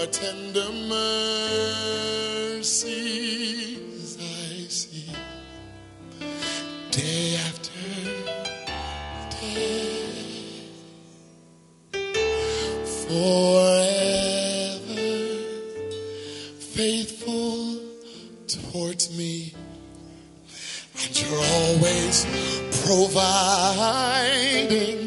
your tender mercies I see day after day. Forever faithful towards me, and you're always providing